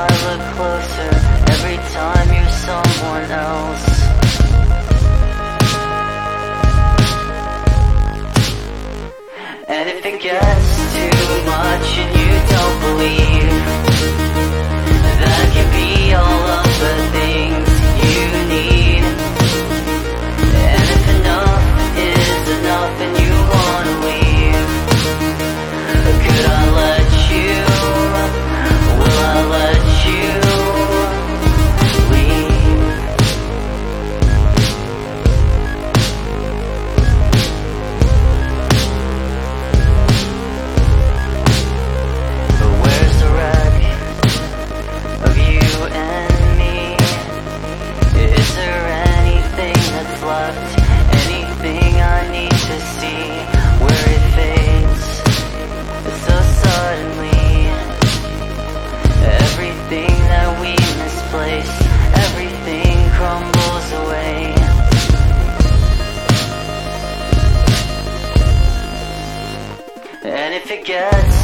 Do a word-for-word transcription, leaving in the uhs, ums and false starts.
I look closer, every time you're someone else. And if it gets too much and you don't believe that I can be all of the things you need, and if enough is enough and you wanna leave, could I let you, will I let you leave? But where's the wreck of you and me? Is there anything that's left? Anything I need to see where it fades so suddenly? Everything that we misplace, everything crumbles away. And if it gets